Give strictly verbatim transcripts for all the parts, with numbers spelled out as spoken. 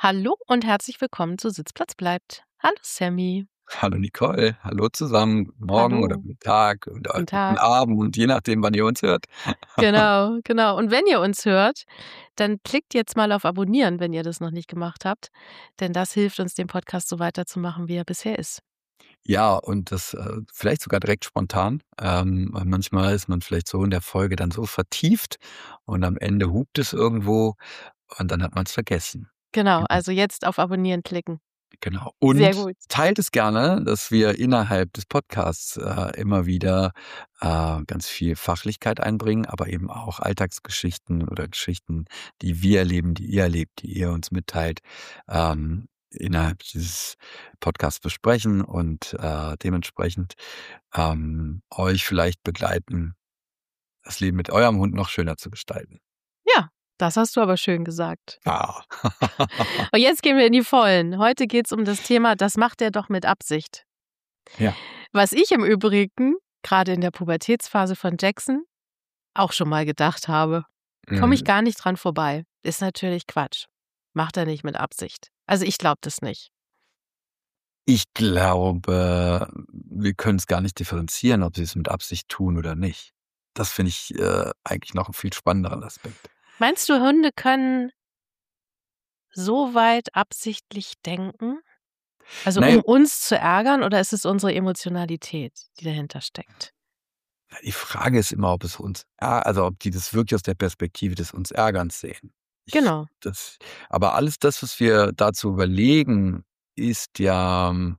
Hallo und herzlich willkommen zu Sitzplatz bleibt. Hallo Sammy. Hallo Nicole, hallo zusammen. Guten Morgen oder Hallo. guten Tag oder Guten guten Tag. Abend, je nachdem, wann ihr uns hört. Genau, genau. Und wenn ihr uns hört, dann klickt jetzt mal auf Abonnieren, wenn ihr das noch nicht gemacht habt, denn das hilft uns, den Podcast so weiterzumachen, wie er bisher ist. Ja, und das äh, vielleicht sogar direkt spontan. Ähm, weil manchmal ist man vielleicht so in der Folge dann so vertieft und am Ende hupt es irgendwo und dann hat man es vergessen. Genau, Genau. also jetzt auf Abonnieren klicken. Genau. Sehr Und gut. teilt es gerne, dass wir innerhalb des Podcasts äh, immer wieder äh, ganz viel Fachlichkeit einbringen, aber eben auch Alltagsgeschichten oder Geschichten, die wir erleben, die ihr erlebt, die ihr uns mitteilt, ähm, innerhalb dieses Podcasts besprechen und äh, dementsprechend ähm, euch vielleicht begleiten, das Leben mit eurem Hund noch schöner zu gestalten. Ja, das hast du aber schön gesagt. Ja. Und jetzt gehen wir in die Vollen. Heute geht es um das Thema, das macht er doch mit Absicht. Ja. Was ich im Übrigen, gerade in der Pubertätsphase von Jackson, auch schon mal gedacht habe. Komme ich Mhm. gar nicht dran vorbei. Ist natürlich Quatsch. Macht er nicht mit Absicht. Also ich glaube das nicht. Ich glaube, wir können es gar nicht differenzieren, ob sie es mit Absicht tun oder nicht. Das finde ich äh, eigentlich noch 'n viel spannenderen Aspekt. Meinst du, Hunde können so weit absichtlich denken? Also Na um ja, uns zu ärgern oder ist es unsere Emotionalität, die dahinter steckt? die Frage ist immer, ob es uns ä also, ob die das wirklich aus der Perspektive des uns Ärgerns sehen. Ich Genau. das aber alles das, was wir dazu überlegen, ist ja, hm,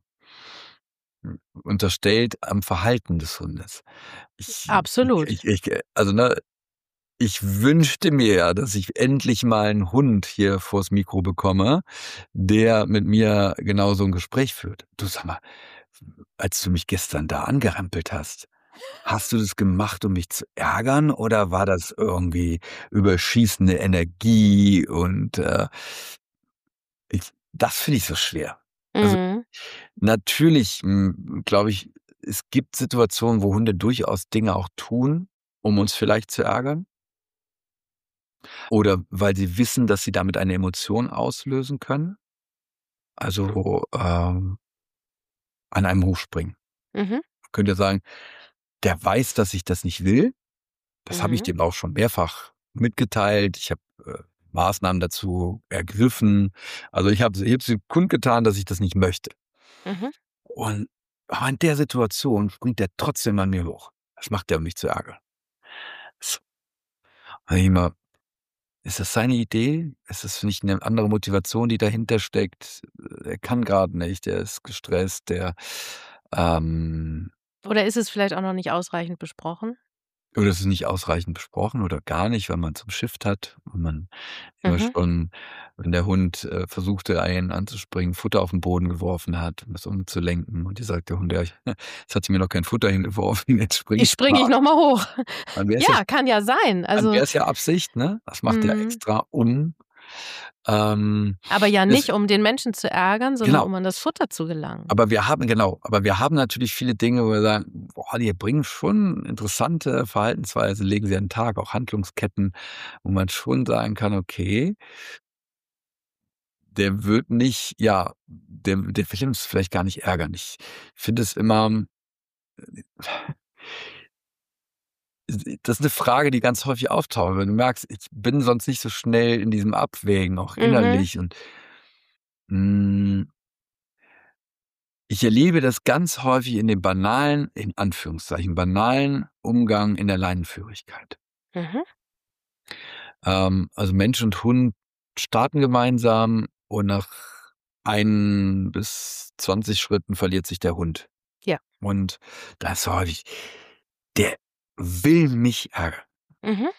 unterstellt am Verhalten des Hundes. Ich Absolut. ich ich also, ne, ich wünschte mir ja, dass ich endlich mal 'n Hund hier vors Mikro bekomme, der mit mir genau so 'n Gespräch führt. Du, sag mal, als du mich gestern da angerempelt hast, hast du das gemacht, um mich zu ärgern oder war das irgendwie überschießende Energie und, äh, ich das finde ich so schwer. Also, Mhm. natürlich, hm, glaube ich, es gibt Situationen, wo Hunde durchaus Dinge auch tun, um uns vielleicht zu ärgern. Oder weil sie wissen, dass sie damit eine Emotion auslösen können. Also, ähm, an einem hochspringen. Mhm. Könnt ihr sagen, der weiß, dass ich das nicht will. Das habe ich Mhm. dem auch schon mehrfach mitgeteilt. Ich habe äh, Maßnahmen dazu ergriffen. Also ich habe ich habe sie kundgetan, dass ich das nicht möchte. Mhm. Und aber in der Situation springt der trotzdem an mir hoch. Das macht er, um mich zu ärgern. So. Und ich immer, ist das seine Idee? Ist das nicht eine andere Motivation, die dahinter steckt? Er kann gerade nicht, der ist gestresst, der, ähm Oder ist es vielleicht auch noch nicht ausreichend besprochen? oder es ist nicht ausreichend besprochen oder gar nicht, weil man zum Shift hat und man immer Mhm. schon, wenn der Hund, äh, versuchte, einen anzuspringen, Futter auf den Boden geworfen hat, um das umzulenken. Und dir sagt der Hund: „Ja, ich jetzt hat sie mir noch kein Futter hingeworfen, jetzt springe Ich ich springe mal." ich noch mal hoch. Dann wäre es ja Ja, kann ja sein. dann Also, wäre es ja Absicht, ne? Das macht er mhm. extra, um, ähm, Aber ja das nicht, um den Menschen zu ärgern, sondern genau. um an das Futter zu gelangen. Aber wir haben genau, aber wir haben natürlich viele Dinge, wo wir sagen: „Boah, die bringen schon interessante Verhaltensweisen, legen sie an den Tag, auch Handlungsketten, wo man schon sagen kann: Okay, der wird nicht ja, der der will uns vielleicht gar nicht ärgern." Ich finde es immer das ist 'ne Frage, die ganz häufig auftaucht, weil du merkst, ich bin sonst nicht so schnell in diesem Abwägen, auch Mhm. innerlich und, hm ich erlebe das ganz häufig in dem banalen, in Anführungszeichen, banalen Umgang in der Leinenführigkeit. Mhm. Ähm, also Mensch und Hund starten gemeinsam und nach ein bis zwanzig Schritten verliert sich der Hund. Ja. Und da ist so häufig, der will mich ärgern. Mhm.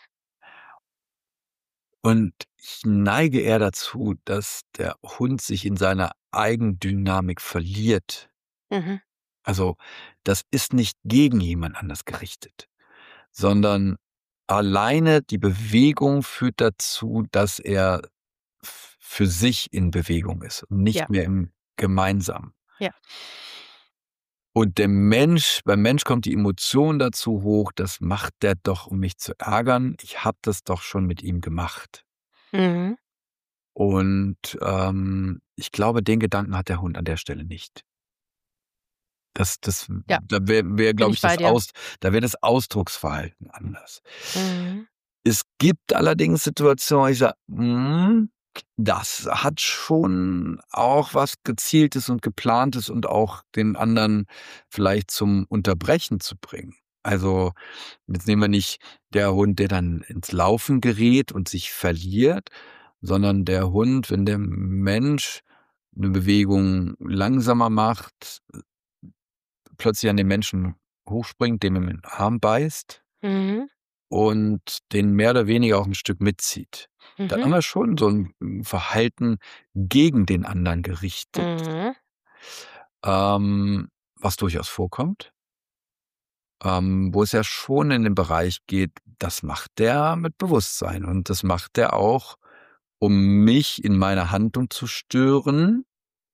Und ich neige eher dazu, dass der Hund sich in seiner Eigendynamik verliert. Mhm. Also, das ist nicht gegen jemand anders gerichtet, sondern alleine die Bewegung führt dazu, dass er f für sich in Bewegung ist und Ja. nicht mehr im Gemeinsamen. Ja. Und der Mensch beim Mensch kommt die Emotion dazu hoch: „Das macht der doch, um mich zu ärgern. Ich habe das doch schon mit ihm gemacht." Mhm. Und, ähm, ich glaube, den Gedanken hat der Hund an der Stelle nicht. Das das Ja, da wäre wäre, bin glaube ich ich, bei das dir. Aus da wäre das Ausdrucksverhalten anders. Mhm. Es gibt allerdings Situationen, wo ich sage: „Hm, das hat schon auch was Gezieltes und Geplantes und auch den anderen vielleicht zum Unterbrechen zu bringen.“ Also, jetzt nehmen wir nicht der Hund, der dann ins Laufen gerät und sich verliert, sondern der Hund, wenn der Mensch 'ne Bewegung langsamer macht, plötzlich an den Menschen hochspringt, dem in den Arm beißt Mhm. und den mehr oder weniger auch 'n Stück mitzieht. Dann Mhm. haben wir schon so 'n Verhalten gegen den anderen gerichtet, Mhm. ähm, was durchaus vorkommt. Ähm, wo es ja schon in den Bereich geht, das macht der mit Bewusstsein und das macht der auch, um mich in meiner Handlung zu stören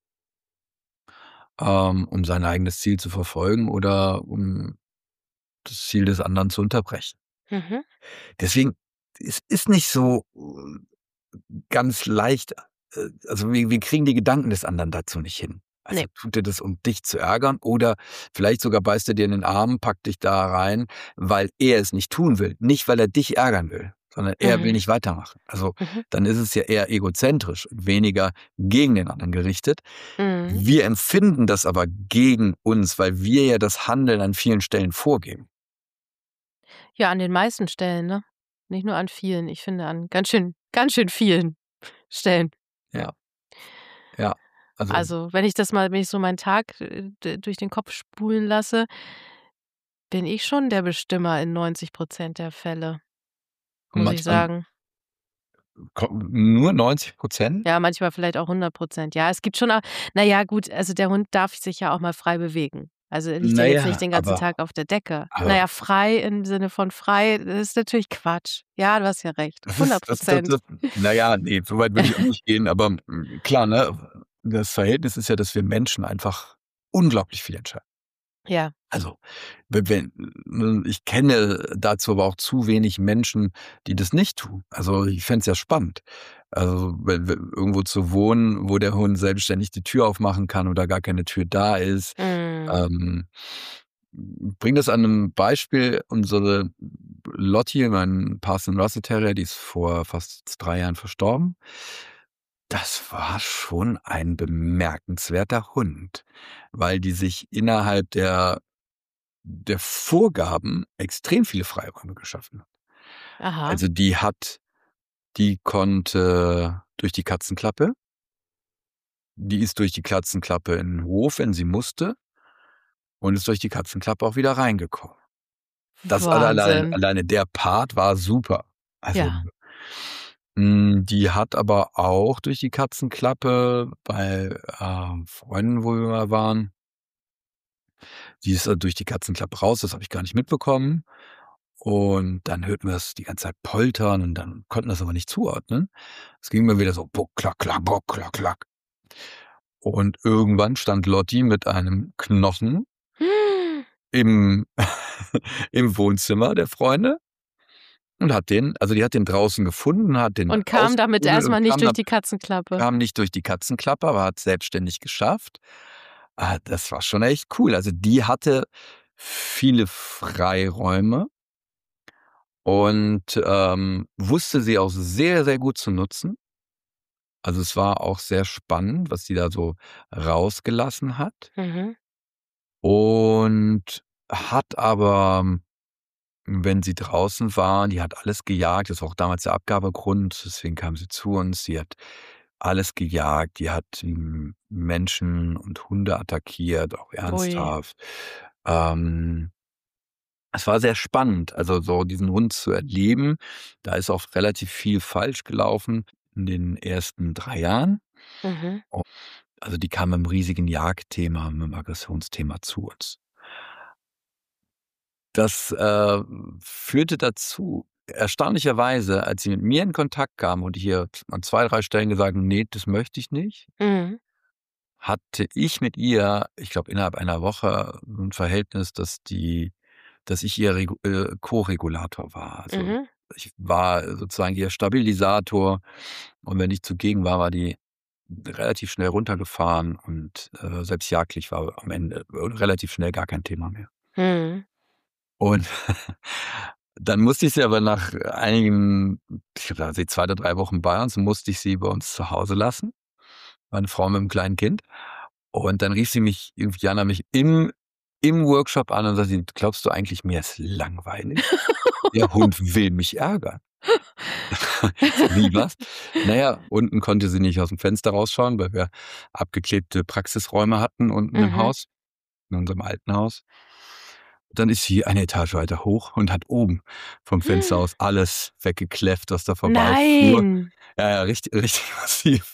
ähm, um sein eigenes Ziel zu verfolgen oder um das Ziel des anderen zu unterbrechen. Mhm. Deswegen, es ist nicht so, äh, ganz leicht äh, also wir wir kriegen die Gedanken des anderen dazu nicht hin. Also, Ne. tut er das, um dich zu ärgern oder vielleicht sogar beißt er dir in den Arm, packt dich da rein, weil er es nicht tun will, nicht weil er dich ärgern will, sondern er will Mhm. nicht weitermachen. Also, Mhm. dann ist es ja eher egozentrisch und weniger gegen den anderen gerichtet. Mhm. Wir empfinden das aber gegen uns, weil wir ja das Handeln an vielen Stellen vorgeben. Ja, an den meisten Stellen, ne? Nicht nur an vielen. Ich finde an ganz schön ganz schön vielen Stellen. Ja. Ja, also Also, wenn ich das mal wenn ich so meinen Tag, äh, d durch den Kopf spulen lasse bin ich schon der Bestimmer in neunzig Prozent der Fälle, Und muss ich manchmal sagen. ko nur neunzig Prozent? Ja, manchmal vielleicht auch hundert Prozent. Ja, es gibt schon a na ja, gut, also der Hund darf sich ja auch mal frei bewegen. Also, er liegt ja Na jetzt nicht ja, den ganzen aber Tag auf der Decke. Na aber ja, frei im Sinne von frei, ist natürlich Quatsch. Ja, du hast ja recht. Das ist hundert das das Prozent. das na ja, ne, so weit würde ich auch nicht gehen, aber, hm, klar, ne? Das Verhältnis ist ja, dass wir Menschen einfach unglaublich viel entscheiden. Ja. Also, we wenn ne, ich kenne dazu aber auch zu wenig Menschen, die das nicht tun. Also, ich fände es ja spannend. Also, we we irgendwo zu wohnen, wo der Hund selbstständig die Tür aufmachen kann oder gar keine Tür da ist. Mhm. Ähm, bringe das an 'nem Beispiel, unsere Lotti, mein Parson Russell Terrier, die ist vor fast drei Jahren verstorben. Das war schon ein bemerkenswerter Hund, weil die sich innerhalb der der Vorgaben extrem viele Freiräume geschaffen hat. Aha. Also, die hat die konnte durch die Katzenklappe die ist durch die Katzenklappe in 'n Hof, wenn sie musste und ist durch die Katzenklappe auch wieder reingekommen. Das alle allein Wahnsinn. alleine der Part war super. Also Ja. hm, die hat aber auch durch die Katzenklappe bei, ähm, Freunden, wo wir mal waren die ist da durch die Katzenklappe raus, das habe ich gar nicht mitbekommen. Und dann hörten wir das die ganze Zeit poltern und dann konnten wir's aber nicht zuordnen. Es ging immer wieder so Buck, klack, klack, Buck, klack, klack. Und irgendwann stand Lotti mit einem Knochen im im Wohnzimmer der Freunde und hat den also, die hat den draußen gefunden, hat den Und kam damit ausgebuddelt erst mal und nicht kam durch da die Katzenklappe? kam nicht durch die Katzenklappe, aber hat's selbstständig geschafft. Ah, das war schon echt cool. Also, die hatte viele Freiräume und, ähm, wusste sie auch sehr, sehr gut zu nutzen. Also, es war auch sehr spannend, was sie da so rausgelassen hat. Mhm. Und hat aber, wenn sie draußen war die hat alles gejagt. Das war auch damals der Abgabegrund, deswegen kam sie zu uns. Sie hat alles gejagt. Die hat, hm, Menschen und Hunde attackiert, auch Ui. ernsthaft. Ähm, es war sehr spannend, also, so diesen Hund zu erleben. Da ist auch relativ viel falsch gelaufen in den ersten drei Jahren. Mhm. O also, die kam mit'm riesigen Jagdthema, mit'm Aggressionsthema zu uns. Das, äh, führte dazu erstaunlicherweise, als sie mit mir in Kontakt kam und hier an zwei, drei Stellen gesagt: „Ne, das möchte ich nicht“ Mhm. hatte ich mit ihr, ich glaube, innerhalb einer Woche 'n Verhältnis, dass die dass ich ihr Regu äh, Co-Regulator war. Also Mhm. ich war sozusagen ihr Stabilisator und wenn ich zugegen war, war die relativ schnell runtergefahren und, äh, selbst jagdlich war am Ende relativ schnell gar kein Thema mehr. Mhm. Und dann musste ich sie aber nach einigen, ich glaube, da war sie zwei oder drei Wochen bei uns, musste ich sie bei uns zu Hause lassen. Meine Frau mit 'm kleinen Kind. Und dann rief sie mich irgendwie an, hat mich im im Workshop an und sagte: „Glaubst du eigentlich, mir ist langweilig? Der Hund will mich ärgern.“ Wie, was? Na ja, unten konnte sie nicht aus'm Fenster rausschauen, weil wir abgeklebte Praxisräume hatten unten im Mhm. Haus, in unserem alten Haus. Dann ist sie eine Etage weiter hoch und hat oben vom Fenster aus alles weggekläfft, was da vorbeifuhr. Nein. Ja, ja, richtig richtig massiv.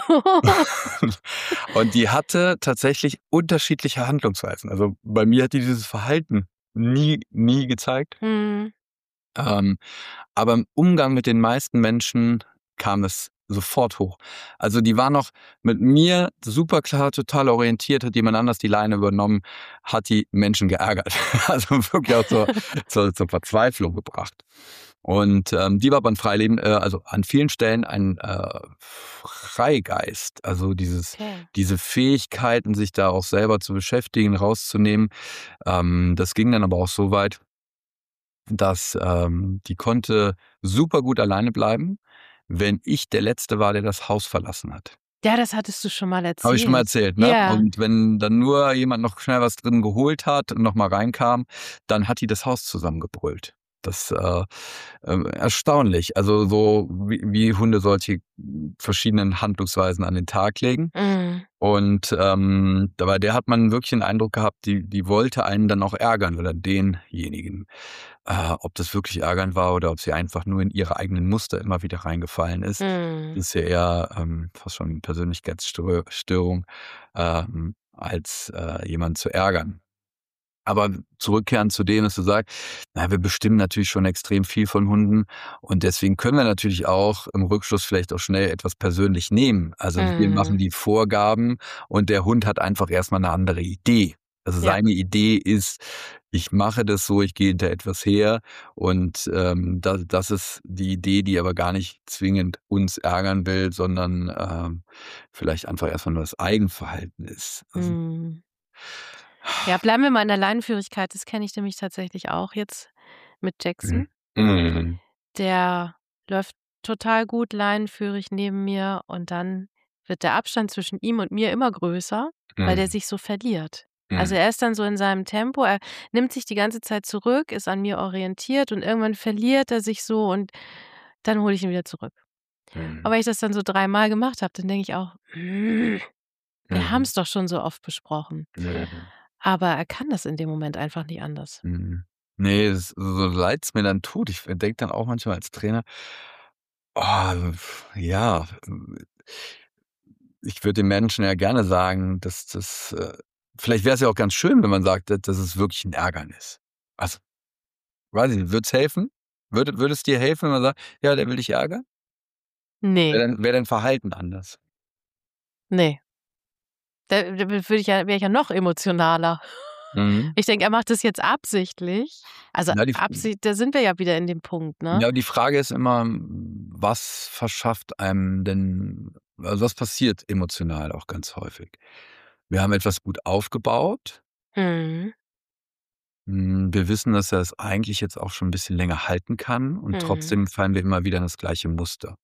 Und die hatte tatsächlich unterschiedliche Handlungsweisen. Also, bei mir hat die dieses Verhalten nie nie gezeigt. Mhm. Ähm, aber im Umgang mit den meisten Menschen kam es sofort hoch. Also, die war noch mit mir super klar, total orientiert, hat jemand anders die Leine übernommen, hat die Menschen geärgert. Also, wirklich auch zur zur zur Verzweiflung gebracht. Und, ähm, die war aber 'n Freileben äh, also, an vielen Stellen ein, äh, Freigeist. Also, dieses Okay. diese Fähigkeiten, sich da auch selber zu beschäftigen, rauszunehmen. Ähm, das ging dann aber auch so weit, dass, ähm, die konnte super gut alleine bleiben, wenn ich der Letzte war, der das Haus verlassen hat. Ja, das hattest du schon mal Habe ich schon mal erzählt. erzählt, ne? Ja. Und wenn dann nur jemand noch schnell was drin geholt hat und noch mal reinkam, dann hat die das Haus zusammengebrüllt. Das, äh, ähm, erstaunlich. Also, so wie wie Hunde solche verschiedenen Handlungsweisen an den Tag legen. Mhm. Und, ähm, da bei der hat man wirklich den Eindruck gehabt, die die wollte einen dann auch ärgern oder denjenigen. Äh, ob das wirklich ärgern war oder ob sie einfach nur in ihre eigenen Muster immer wieder reingefallen ist, Mhm. ist ja eher, ähm, fast schon Persönlichkeitsstörö Störung, ähm, als, äh, jemanden zu ärgern. Aber zurückkehrend zu dem, was du sagst, na, wir bestimmen natürlich schon extrem viel von Hunden und deswegen können wir natürlich auch im Rückschluss vielleicht auch schnell etwas persönlich nehmen. Also, wir machen Mhm. die Vorgaben und der Hund hat einfach erst mal 'ne andere Idee. Also, Ja. seine Idee ist: „Ich mache das so, ich gehe hinter etwas her“ und, ähm, da das ist die Idee, die aber gar nicht zwingend uns ärgern will, sondern, ähm, vielleicht einfach erst mal nur das Eigenverhalten ist. Also Mhm. Ja, bleiben wir mal in der Leinenführigkeit. Das kenne ich nämlich tatsächlich auch jetzt mit Mhm. Jackson. Mhm. Der läuft total gut leinenführig neben mir und dann wird der Abstand zwischen ihm und mir immer größer, weil der Mhm. sich so verliert. Also, Mhm. er ist dann so in seinem Tempo, er nimmt sich die ganze Zeit zurück, ist an mir orientiert und irgendwann verliert er sich so und dann hole ich ihn wieder zurück. Mhm. Aber wenn ich das dann so dreimal gemacht habe, dann denke ich auch: „Hm, wir Mhm. haben's doch schon so oft besprochen.“ Mhm. Aber er kann das in dem Moment einfach nicht anders. Mhm. Ne, es so leid's mir dann tut. Ich denke dann auch manchmal als Trainer: „Oh, ja, äh, ich würde den Menschen ja gerne sagen, dass das äh, vielleicht wär's ja auch ganz schön, wenn man sagt, da dass es wirklich 'n Ärgernis. Also, weiß ich nicht, würd's helfen? Würde würde es dir helfen, wenn man sagt: „Ja, der will dich ärgern?“ Ne, Wäre dein wäre dein Verhalten anders? ne. Da da würde ich ja wäre ich ja noch emotionaler. Mhm. Ich denke, er macht das jetzt absichtlich. Also, Ja, die F Absicht da sind wir ja wieder in dem Punkt, ne? ja, die Frage ist immer, was verschafft einem denn also, was passiert emotional auch ganz häufig? Wir haben etwas gut aufgebaut. Mhm. Hm, wir wissen, dass er es eigentlich jetzt auch schon 'n bisschen länger halten kann und Mhm. trotzdem fallen wir immer wieder in das gleiche Muster.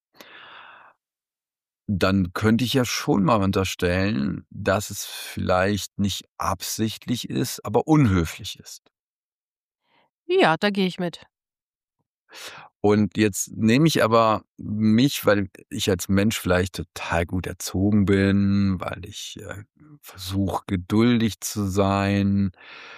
Dann könnte ich ja schon mal unterstellen, dass es vielleicht nicht absichtlich ist, aber unhöflich ist. Ja, da gehe ich mit. Und jetzt nehme ich aber mich, weil ich als Mensch vielleicht total gut erzogen bin, weil ich, äh, versuche, geduldig zu sein,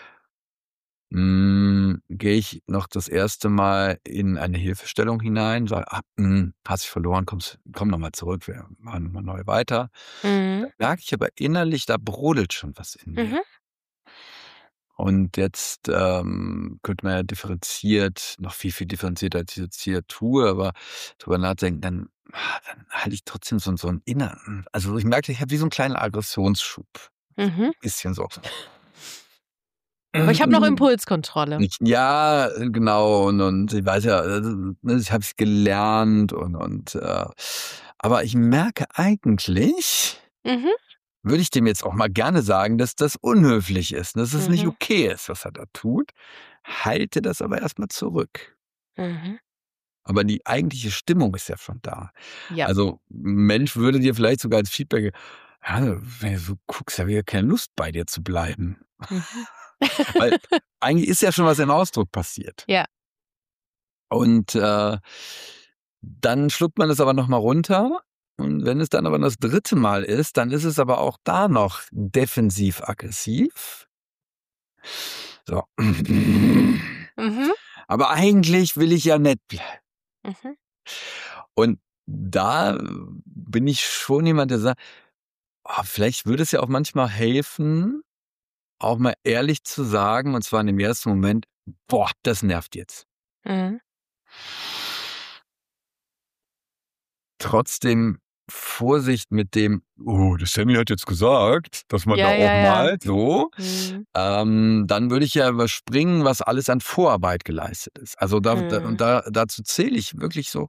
hm, gehe ich noch das erste Mal in eine Hilfestellung hinein, sage: „Ah, hm, hast dich verloren, kommst komm noch mal zurück, wir machen noch mal neu weiter.“ Da Mhm. merke ich aber innerlich, da brodelt schon was in mir. Mhm. Und jetzt, ähm, könnte man ja differenziert noch viel, viel differenzierter, als ich jetzt hier tue, aber drüber nachdenken, dann ah, dann halte ich trotzdem so 'n so 'n inneren also, ich merke, ich habe wie so 'n kleinen Aggressionsschub. Mhm. Bisschen so. Aber ich habe noch Impulskontrolle. Ich, ja, genau. Und, und ich weiß ja, also, ich habe es gelernt und, und äh, aber ich merke eigentlich, Mhm. würde ich dem jetzt auch mal gerne sagen, dass das unhöflich ist, dass es nicht Mhm. okay ist, was er da tut. Halte das aber erstmal zurück. Mhm. Aber die eigentliche Stimmung ist ja schon da. Ja. Also ein Mensch würde dir vielleicht sogar als Feedback, ja, wenn du so guckst, habe ich ja keine Lust bei dir zu bleiben. Mhm. Weil eigentlich ist ja schon was im Ausdruck passiert. Ja. Und äh, dann schluckt man es aber nochmal runter. Und wenn es dann aber das dritte Mal ist, dann ist es aber auch da noch defensiv-aggressiv. So. Mhm. Aber eigentlich will ich ja nett bleiben. Mhm. Und da bin ich schon jemand, der sagt, oh, vielleicht würde es ja auch manchmal helfen, auch mal ehrlich zu sagen, und zwar in dem ersten Moment, boah, das nervt jetzt. Mhm. Trotzdem Vorsicht mit dem, oh, das Sammy hat jetzt gesagt, dass man da Ja, auch ja, ja. mal so, Mhm. ähm, dann würde ich ja überspringen, was alles an Vorarbeit geleistet ist. Also da, da, Mhm. und da, dazu zähle ich wirklich so,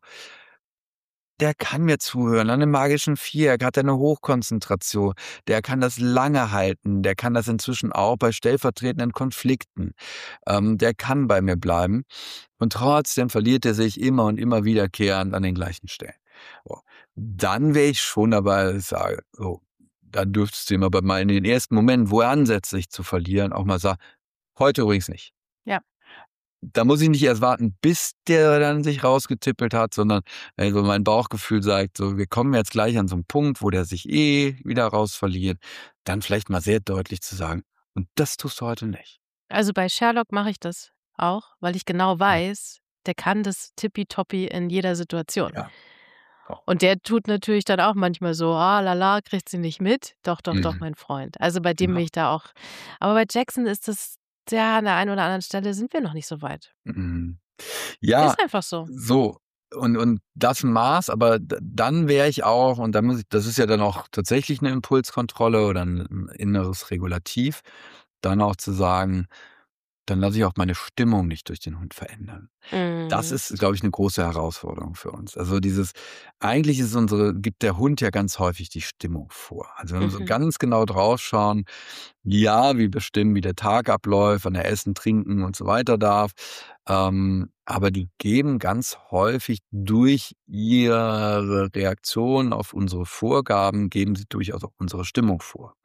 der kann mir zuhören, an einem magischen Viereck hat er eine Hochkonzentration, der kann das lange halten, der kann das inzwischen auch bei stellvertretenden Konflikten, ähm, der kann bei mir bleiben und trotzdem verliert er sich immer und immer wiederkehrend an den gleichen Stellen. So. Dann wäre ich schon dabei, dass ich sage, so, dann dürftest du ihm aber mal in den ersten Momenten, wo er ansetzt, sich zu verlieren, auch mal sagen, heute übrigens nicht. Ja. Da muss ich nicht erst warten, bis der dann sich rausgetippelt hat, sondern also mein Bauchgefühl sagt, so, wir kommen jetzt gleich an so einen Punkt, wo der sich eh wieder raus verliert, dann vielleicht mal sehr deutlich zu sagen, und das tust du heute nicht. Also bei Sherlock mache ich das auch, weil ich genau Ja, weiß, der kann das tippitoppi in jeder Situation. ja. Doch. Und der tut natürlich dann auch manchmal so, ah, lala, kriegt sie nicht mit. Doch, doch, doch, Mhm. mein Freund. Also bei dem Ja. bin ich da auch. Aber bei Jackson ist das, ja, an der einen oder anderen Stelle sind wir noch nicht so weit. Mhm. Ja, Ist einfach so. so. Und, und das Maß, aber d- dann wäre ich auch, und da muss ich, das ist ja dann auch tatsächlich eine Impulskontrolle oder ein inneres Regulativ, dann auch zu sagen, dann lasse ich auch meine Stimmung nicht durch den Hund verändern. Das Mhm. ist, glaube ich, eine große Herausforderung für uns. Also dieses, eigentlich ist unsere, gibt der Hund ja ganz häufig die Stimmung vor. Also wenn wir so Mhm. ganz genau draufschauen, ja, wir bestimmen, wie der Tag abläuft, wann er essen, trinken und so weiter darf. Ähm, aber die geben ganz häufig durch ihre Reaktion auf unsere Vorgaben, geben sie durchaus auch unsere Stimmung vor.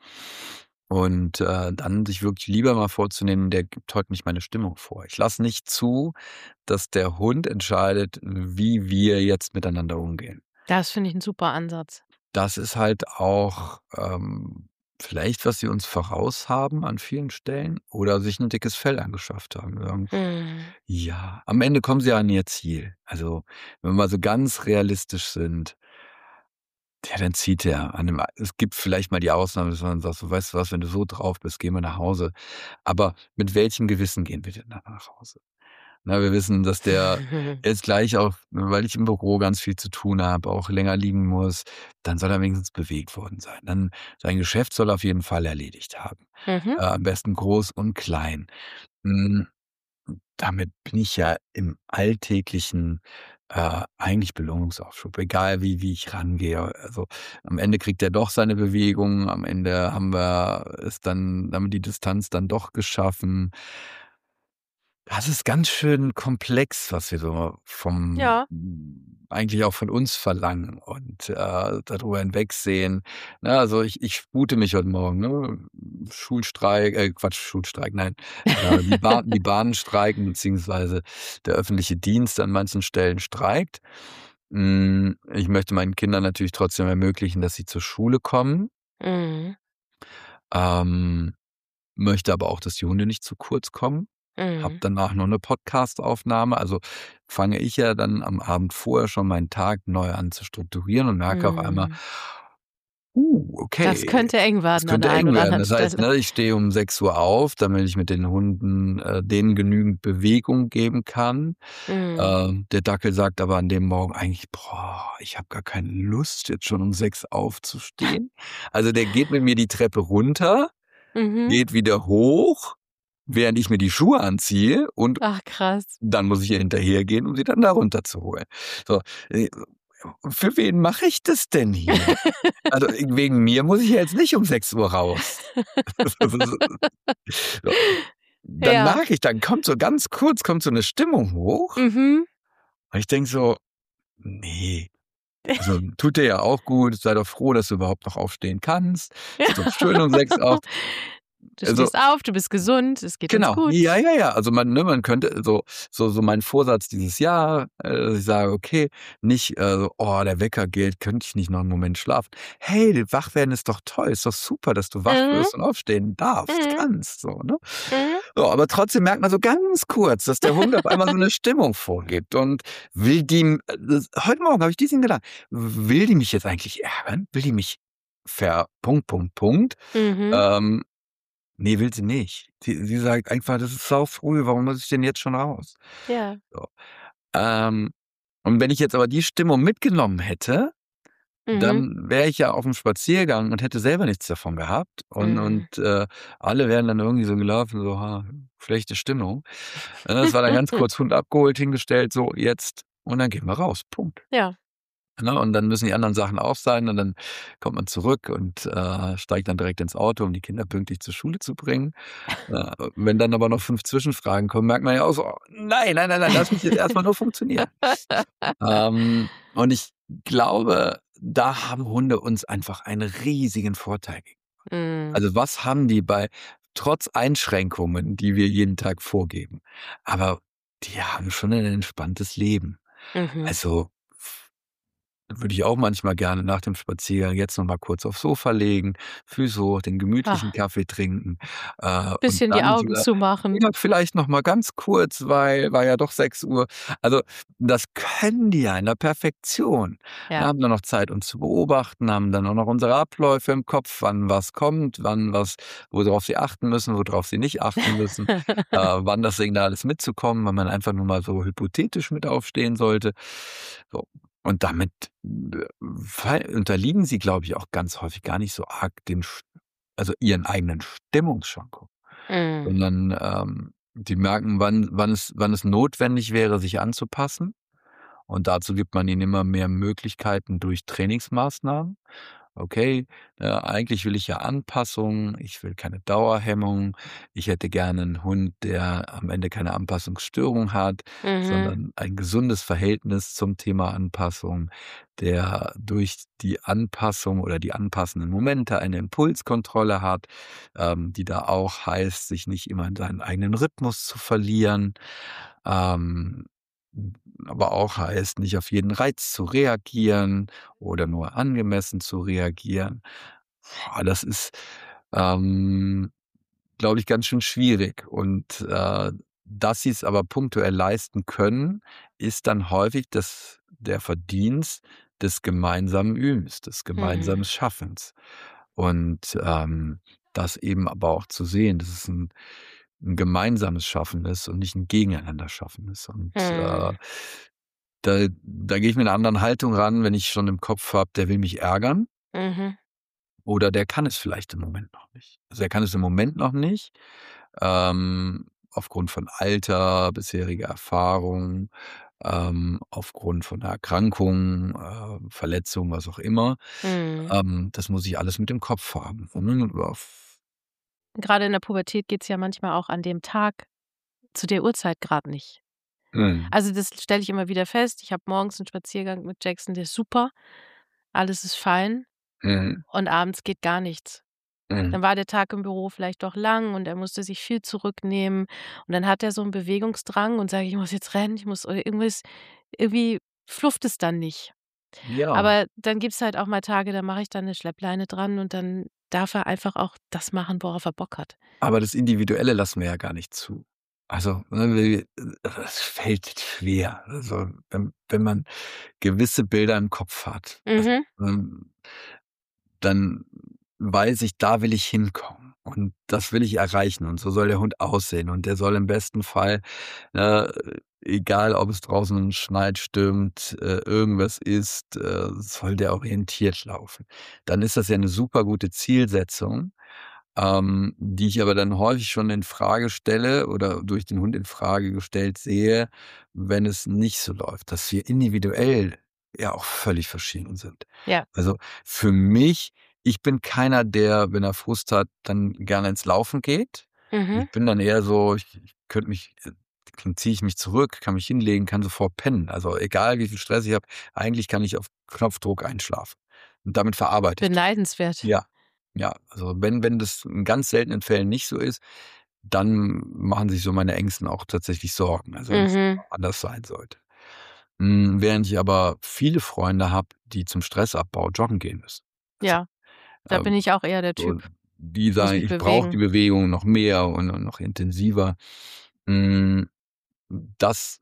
Und äh, dann sich wirklich lieber mal vorzunehmen, der gibt heute nicht meine Stimmung vor. Ich lasse nicht zu, dass der Hund entscheidet, wie wir jetzt miteinander umgehen. Das finde ich ein super Ansatz. Das ist halt auch ähm, vielleicht, was sie uns voraus haben an vielen Stellen oder sich ein dickes Fell angeschafft haben. Wir sagen, Mhm. ja, am Ende kommen sie an ihr Ziel. Also wenn wir mal so ganz realistisch sind, ja, dann zieht er an einem, es gibt vielleicht mal die Ausnahme, dass man sagt, so, weißt du was, wenn du so drauf bist, gehen wir nach Hause. Aber mit welchem Gewissen gehen wir denn dann nach Hause? Na, wir wissen, dass der jetzt gleich auch, weil ich im Büro ganz viel zu tun habe, auch länger liegen muss, dann soll er wenigstens bewegt worden sein. Dann sein Geschäft soll er auf jeden Fall erledigt haben. Mhm. Äh, am besten groß und klein. Hm, damit bin ich ja im alltäglichen äh, eigentlich Belohnungsaufschub, egal wie wie ich rangehe. Also, am Ende kriegt er doch seine Bewegung, am Ende haben wir es dann damit die Distanz dann doch geschaffen. Das ist ganz schön komplex, was wir so vom Ja. eigentlich auch von uns verlangen und, äh, darüber hinwegsehen. Ne, also, ich ich spute mich heute Morgen, ne? Schulstreik äh, Quatsch, Schulstreik, nein, äh, die Bahn die Bahnen streiken, beziehungsweise der öffentliche Dienst an manchen Stellen streikt. Hm, ich möchte meinen Kindern natürlich trotzdem ermöglichen, dass sie zur Schule kommen, Mhm. ähm, möchte aber auch, dass die Hunde nicht zu kurz kommen. Habe Mhm. danach noch eine Podcastaufnahme. Also, fange ich ja dann am Abend vorher schon meinen Tag neu an zu strukturieren und merke auf einmal: Mhm. „Uh, Das okay, könnte eng das werden an könnte der einen eng oder werden." anderen Das heißt, Stelle. ne, ich stehe um sechs Uhr auf, damit ich mit den Hunden, äh, denen genügend Bewegung geben kann. Mhm. Ähm, der Dackel sagt aber an dem Morgen eigentlich: „Boah, ich habe gar keine Lust, jetzt schon um sechs aufzustehen." Also, der geht mit mir die Treppe runter, Mhm. geht wieder hoch, während ich mir die Schuhe anziehe und Ach, krass. dann muss ich ihr hinterhergehen, um sie dann da runterzuholen. So, äh, für wen mache ich das denn hier? Also, wegen mir muss ich ja jetzt nicht um sechs Uhr raus. So. Dann Ja. merke ich, dann kommt so ganz kurz kommt so 'ne Stimmung hoch Mhm. und ich denke so: „Ne, also, tut dir ja auch gut. Sei doch froh, dass du überhaupt noch aufstehen kannst. Ist doch schön um sechs auch.“ Du Also stehst auf, du bist gesund, es geht uns Genau. gut. Ja, ja, ja. Also, man ne, man könnte so so so mein Vorsatz dieses Jahr, äh, dass ich sage: „Okay, nicht, äh, so: ‚Oh, der Wecker geht, könnte ich nicht noch 'n Moment schlafen?‘ Hey, wach werden ist doch toll. Ist doch super, dass du wach Mhm. wirst und aufstehen darfst, Mhm. kannst“, so, ne? Mhm. So, aber trotzdem merkt man so ganz kurz, dass der Hund auf einmal so 'ne Stimmung vorgibt und will die m äh, das heute Morgen habe ich diesen Gedanken: „Will die mich jetzt eigentlich ärgern? Will die mich ver Punkt, Punkt, Punkt?“ Mhm. Ähm, ne, will sie nicht. Sie sie sagt einfach: „Das ist saufrüh, warum muss ich denn jetzt schon raus?“ Ja. So. Ähm, und wenn ich jetzt aber die Stimmung mitgenommen hätte, Mhm. dann wäre ich ja auf'm Spaziergang und hätte selber nichts davon gehabt und Mhm. und, äh, alle wären dann irgendwie so gelaufen, so: „Ha, schlechte Stimmung.“ Ne, das war dann ganz kurz Hund abgeholt, hingestellt, so jetzt und dann gehen wir raus, Punkt. Ja. Ne, und dann müssen die anderen Sachen auch sein und dann kommt man zurück und, äh, steigt dann direkt ins Auto, um die Kinder pünktlich zur Schule zu bringen. Äh, wenn dann aber noch fünf Zwischenfragen kommen, merkt man ja auch so: „Nein, nein, nein, nein, lass mich jetzt erst mal nur funktionieren.“ Ähm, und ich glaube, da haben Hunde uns einfach einen riesigen Vorteil gegenüber. Mhm. Also, was haben die bei trotz Einschränkungen, die wir jeden Tag vorgeben, aber die haben schon ein entspanntes Leben. Mhm. Also, würde ich auch manchmal gerne nach dem Spaziergang jetzt noch mal kurz aufs Sofa legen, Füße hoch, den gemütlichen Ach. Kaffee trinken, äh, und Bisschen die dann Augen sogar zumachen. ja, vielleicht noch mal ganz kurz, weil war ja doch sechs Uhr. Also, das können die ja in der Perfektion. Wir Ja. haben dann noch Zeit, uns zu beobachten, haben dann auch noch unsere Abläufe im Kopf, wann was kommt, wann was worauf sie achten müssen, worauf sie nicht achten müssen, äh, wann das Signal ist, mitzukommen, wenn man einfach nur mal so hypothetisch mit aufstehen sollte. So, und damit, äh, fall unterliegen sie, glaube ich, auch ganz häufig gar nicht so arg den st also, ihren eigenen Stimmungsschwankungen, Mhm. sondern, ähm, die merken, wann wann es wann es notwendig wäre, sich anzupassen. Und dazu gibt man ihnen immer mehr Möglichkeiten durch Trainingsmaßnahmen. Okay, äh, eigentlich will ich ja Anpassung, ich will keine Dauerhemmung. Ich hätte gerne 'n Hund, der am Ende keine Anpassungsstörung hat, Mhm. sondern ein gesundes Verhältnis zum Thema Anpassung, der durch die Anpassung oder die anpassenden Momente eine Impulskontrolle hat, ähm, die da auch heißt, sich nicht immer in seinen eigenen Rhythmus zu verlieren, ähm, aber auch heißt, nicht auf jeden Reiz zu reagieren oder nur angemessen zu reagieren. Boah, das ist, ähm, glaube ich, ganz schön schwierig und, äh, dass sie's aber punktuell leisten können, ist dann häufig das der Verdienst des gemeinsamen Übens, des gemeinsamen Mhm. Schaffens. Und, ähm, das eben aber auch zu sehen, dass es 'n 'n gemeinsames Schaffen ist und nicht 'n Gegeneinander Schaffen ist. Und, äh, Mhm. da da gehe ich mit 'ner anderen Haltung ran, wenn ich schon im Kopf habe, der will mich ärgern Mhm. oder der kann es vielleicht im Moment noch nicht. Also, er kann es im Moment noch nicht, ähm, aufgrund von Alter, bisheriger Erfahrung, ähm, aufgrund von 'ner Erkrankung, äh, Verletzung, was auch immer. Mhm. Ähm, das muss ich alles mit im Kopf haben. Grade in der Pubertät geht's ja manchmal auch an dem Tag zu der Uhrzeit grad nicht. Mhm. Also, das stelle ich immer wieder fest. Ich habe morgens 'n Spaziergang mit Jackson, der ist super. Alles ist fein Mhm. und abends geht gar nichts. Mhm. Dann war der Tag im Büro vielleicht doch lang und er musste sich viel zurücknehmen und dann hat er so 'n Bewegungsdrang und sagt: „Ich muss jetzt rennen, ich muss“ oder irgendwas irgendwie flufft es dann nicht. Ja. Aber dann gibt's halt auch mal Tage, da mache ich dann 'ne Schleppleine dran und dann darf er einfach auch das machen, worauf er Bock hat. Aber das Individuelle lassen wir ja gar nicht zu. Also, ne, wir es fällt schwer. Also, wenn wenn man gewisse Bilder im Kopf hat, das, Mhm. ähm dann weiß ich, da will ich hinkommen und das will ich erreichen und so soll der Hund aussehen und der soll im besten Fall, äh, egal ob es draußen schneit, stürmt, äh, irgendwas ist, äh, soll der orientiert laufen. Dann ist das ja 'ne super gute Zielsetzung. ähm, die ich aber dann häufig schon in Frage stelle oder durch den Hund in Frage gestellt sehe, wenn es nicht so läuft, dass wir individuell ja auch völlig verschieden sind. Ja. Also, für mich ich bin keiner, der, wenn er Frust hat, dann gerne ins Laufen geht. Mhm. Ich bin dann eher so, ich ich könnte mich äh, dann ziehe ich mich zurück, kann mich hinlegen, kann sofort pennen. Also, egal wie viel Stress ich habe, eigentlich kann ich auf Knopfdruck einschlafen. Und damit verarbeite ich das. Beneidenswert. Ja, ja. Also, wenn wenn das in ganz seltenen Fällen nicht so ist, dann machen sich so meine Ängsten auch tatsächlich Sorgen, also wenn es Mhm. anders sein sollte. Hm, während ich aber viele Freunde habe, die zum Stressabbau joggen gehen müssen. Also, Ja, da bin ähm, ich auch eher der so Typ. die Muss sagen: mich „Ich brauche die bewegen. Bewegung noch mehr und und noch intensiver.“ Hm, das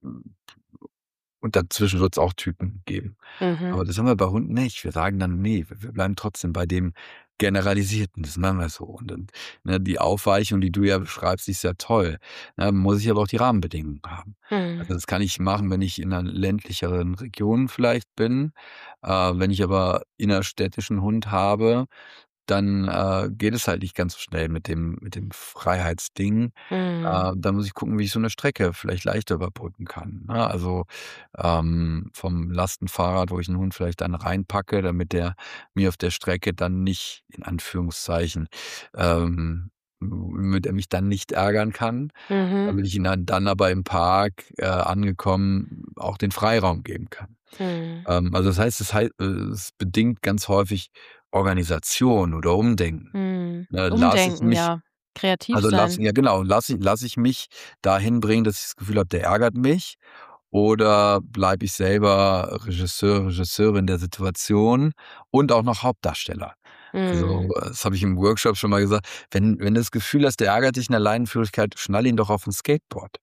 und dazwischen wird's auch Typen geben. Mhm. Aber das haben wir bei Hunden nicht. Wir sagen dann: „Ne, wir wir bleiben trotzdem bei dem Generalisierten. Das machen wir so.“ Und dann, ne, die Aufweichung, die du ja beschreibst, die ist ja toll. Ne, muss ich aber auch die Rahmenbedingungen haben. Mhm. Also, das kann ich machen, wenn ich in 'ner ländlicheren Region vielleicht bin. Äh, wenn ich aber innerstädtischen Hund habe, dann, äh, geht es halt nicht ganz so schnell mit dem mit dem Freiheitsding. Mhm. Äh, da muss ich gucken, wie ich so 'ne Strecke vielleicht leichter überbrücken kann, ne? Also, ähm, vom Lastenfahrrad, wo ich 'n Hund vielleicht dann reinpacke, damit der mir auf der Strecke dann nicht in Anführungszeichen ähm, damit er mich dann nicht ärgern kann, Mhm. damit ich ihm dann dann aber im Park, äh, angekommen auch den Freiraum geben kann. Mhm. Ähm, also, das heißt, es hei äh, es bedingt ganz häufig Organisation oder Umdenken. Mhm. Ne, lasse ich Umdenken, mich ja. Kreativ also, sein. lasse ja genau, lasse ich lasse ich mich dahin bringen, dass ich das Gefühl habe, der ärgert mich oder bleibe ich selber Regisseur, Regisseurin der Situation und auch noch Hauptdarsteller? Also, Mhm. das habe ich im Workshop schon mal gesagt: „Wenn wenn du das Gefühl hast, der ärgert dich in der Leinenführigkeit, schnall ihn doch auf 'n Skateboard.“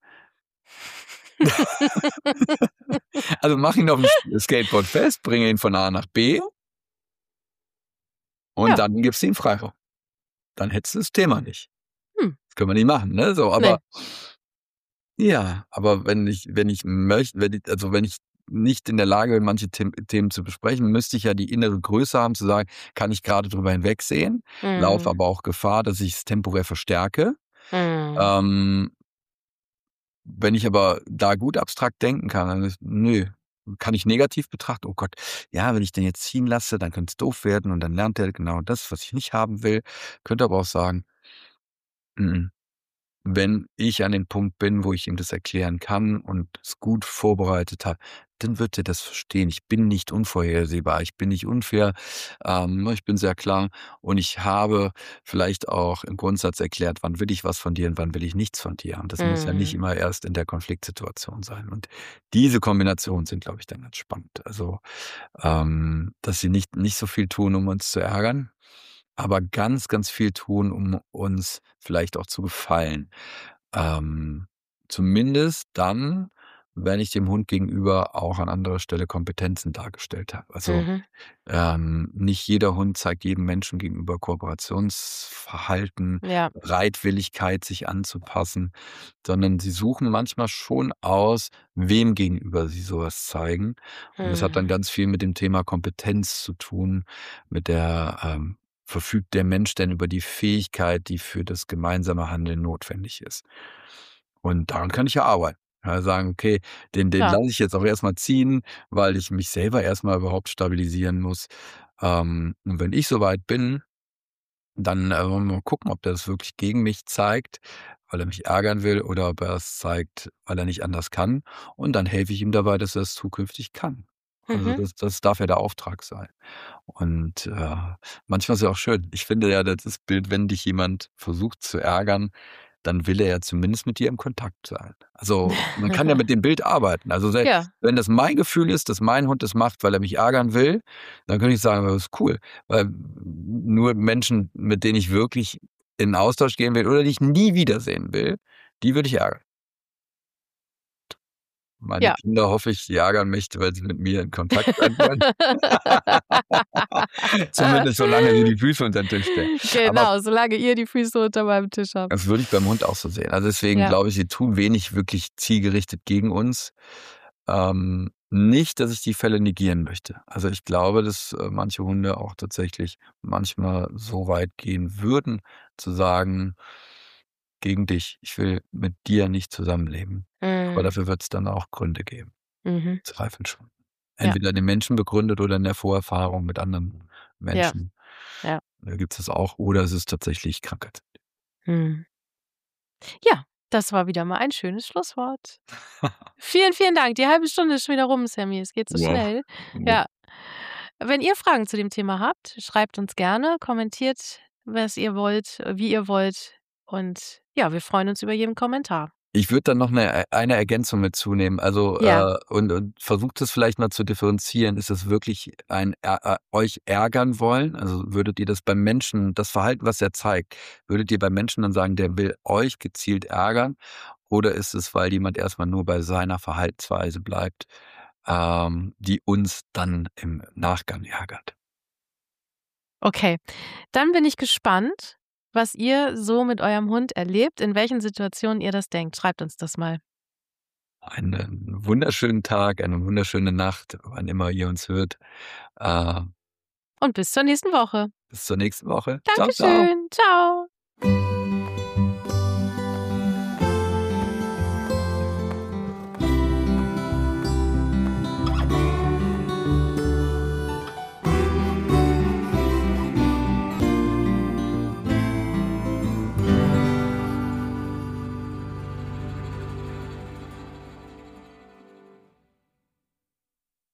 Also, mach ihn aufm S Skateboard fest, bringe ihn von A nach B und Ja. dann gibst du ihm Freiraum. Dann hättest du das Thema nicht. Hm. Das können wir nicht machen, ne, so, Ne. aber ja, aber wenn ich wenn ich möcht wenn ich also, wenn ich nicht in der Lage bin, manche Them Themen zu besprechen, müsste ich ja die innere Größe haben zu sagen: „Kann ich grade drüber hinwegsehen, laufe Mhm. aber auch Gefahr, dass ich's temporär verstärke.“ Mhm. Ähm wenn ich aber da gut abstrakt denken kann, dann ist nö, kann ich negativ betrachten: „Oh Gott, ja, wenn ich den jetzt ziehen lasse, dann könnte es doof werden und dann lernt er genau das, was ich nicht haben will.“ Könnte aber auch sagen „m-m, wenn ich an dem Punkt bin, wo ich ihm das erklären kann und es gut vorbereitet habe, dann wird er das verstehen. Ich bin nicht unvorhersehbar, ich bin nicht unfair, ähm, ne, ich bin sehr klar und ich habe vielleicht auch im Grundsatz erklärt, wann will ich was von dir und wann will ich nichts von dir. Und das muss ja nicht Mhm. immer erst in der Konfliktsituation sein. Und diese Kombinationen sind, glaube ich, dann ganz spannend. Also, ähm, dass sie nicht nicht so viel tun, um uns zu ärgern, aber ganz, ganz viel tun, um uns vielleicht auch zu gefallen. Ähm, zumindest dann, wenn ich dem Hund gegenüber auch an anderer Stelle Kompetenzen dargestellt habe. Also, Mhm. ähm, nicht jeder Hund zeigt jedem Menschen gegenüber Kooperationsverhalten, Ja. Bereitwilligkeit, sich anzupassen, sondern sie suchen manchmal schon aus, wem gegenüber sie so was zeigen. Und das hat dann Mhm. ganz viel mit dem Thema Kompetenz zu tun, mit der ähm, verfügt der Mensch denn über die Fähigkeit, die für das gemeinsame Handeln notwendig ist. Und daran kann ich ja arbeiten. Ja, sagen: „Okay, den den Klar. lasse ich jetzt auch erst mal ziehen, weil ich mich selber erst mal überhaupt stabilisieren muss. Ähm, und wenn ich so weit bin, dann, äh, wollen wir mal gucken, ob der das wirklich gegen mich zeigt, weil er mich ärgern will oder ob er es zeigt, weil er nicht anders kann. Und dann helfe ich ihm dabei, dass er es zukünftig kann.“ Also, Mhm. das das darf ja der Auftrag sein. Und, äh, manchmal ist ja auch schön. Ich finde ja, das Bild, wenn dich jemand versucht zu ärgern, dann will er ja zumindest mit dir im Kontakt sein. Also, man kann ja mit dem Bild arbeiten. Also, se Ja. wenn das mein Gefühl ist, dass mein Hund das macht, weil er mich ärgern will, dann könnte ich sagen: „Das ist cool.“ Weil nur Menschen, mit denen ich wirklich in 'n Austausch gehen will oder die ich nie wiedersehen will, die würde ich ärgern. Meine Ja. Kinder hoffe ich, die ärgern mich, weil sie mit mir in Kontakt sein wollen. Zumindest solange sie die Füße unter 'n Tisch stellen. Aber Genau, solange ihr die Füße unter meinem Tisch habt. das würde ich beim Hund auch so sehen. Also, deswegen Ja. glaube ich, sie tun wenig wirklich zielgerichtet gegen uns. Ähm, Nicht, dass ich die Fälle negieren möchte. Also, ich glaube, dass, äh, manche Hunde auch tatsächlich manchmal so weit gehen würden, zu sagen: „Gegen dich. Ich will mit dir nicht zusammenleben.“ Aber Mhm. dafür wird's dann auch Gründe geben. Mhm. Zweifel schon. Ja. Entweder den Menschen begründet oder in der Vorerfahrung mit anderen Ja. Menschen. Ja. Da gibt's das auch. Oder es ist tatsächlich Krankheit. Mhm. Ja, das war wieder mal ein schönes Schlusswort. Vielen, vielen Dank. Die halbe Stunde ist schon wieder rum, Sammy. Es geht so Wow. schnell. Wow. Ja. Wenn ihr Fragen zu dem Thema habt, schreibt uns gerne, kommentiert, was ihr wollt, wie ihr wollt. Und ja, wir freuen uns über jeden Kommentar. Ich würde dann noch 'ne eine Ergänzung mit zunehmen. Also, Ja. äh, und und versucht es vielleicht mal zu differenzieren. Ist es wirklich ein ä ä euch ärgern wollen? Also, würdet ihr das beim Menschen das Verhalten, was er zeigt, würdet ihr beim Menschen dann sagen, der will euch gezielt ärgern? Oder ist es, weil jemand erst mal nur bei seiner Verhaltensweise bleibt, ähm, die uns dann im Nachgang ärgert? Okay, dann bin ich gespannt, was ihr so mit eurem Hund erlebt, in welchen Situationen ihr das denkt. Schreibt uns das mal. Einen wunderschönen Tag, eine wunderschöne Nacht, wann immer ihr uns hört. Äh Und bis zur nächsten Woche. Bis zur nächsten Woche. Tschau, tschau. Dankeschön. Tschau.